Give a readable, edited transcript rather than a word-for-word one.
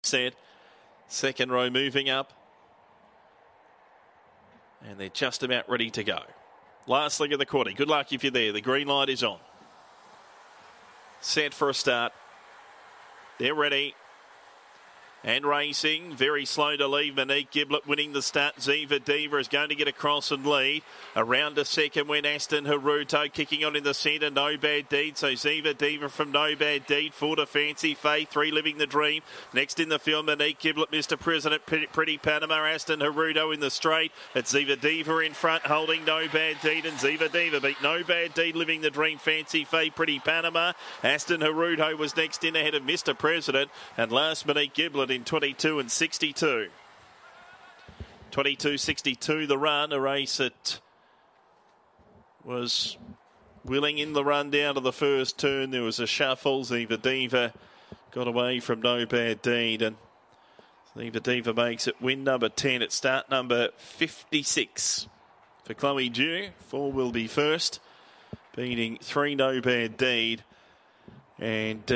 Set. Second row moving up. And they're just about ready to go. Last leg of the quarter. Good luck if you're there. The green light is on. Set for a start. They're ready. And racing, very slow to leave. Monique Giblet winning the start. Ziva Diva is going to get across and lead. Around a second when Aston Haruto kicking on in the centre. No Bad Deed. So Ziva Diva from No Bad Deed. 4 to Fancy Faith. 3 Living the Dream. Next in the field, Monique Giblet, Mr. President, Pretty Panama. Aston Haruto in the straight. It's Ziva Diva in front holding No Bad Deed. And Ziva Diva beat No Bad Deed, Living the Dream, Fancy Faith, Pretty Panama. Aston Haruto was next in ahead of Mr. President. And last, Monique Giblet in 22 and 62. 22.62 the run, a race that was willing in the run down to the first turn. There was a shuffle. Ziva Diva got away from No Bad Deed, and Ziva Diva makes it win number 10 at start number 56 for Chloe Dew. 4 will be first, beating 3 No Bad Deed, and